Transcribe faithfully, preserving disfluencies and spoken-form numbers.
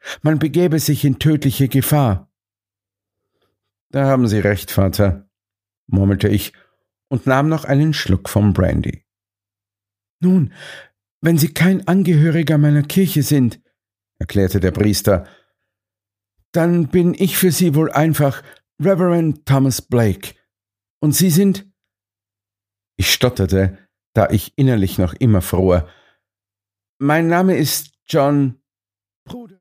Man begäbe sich in tödliche Gefahr. »Da haben Sie recht, Vater«, murmelte ich und nahm noch einen Schluck vom Brandy. »Nun, wenn Sie kein Angehöriger meiner Kirche sind«, erklärte der Priester, »dann bin ich für Sie wohl einfach Reverend Thomas Blake. Und Sie sind?« Ich stotterte, da ich innerlich noch immer fror. »Mein Name ist John...« »Bruder«,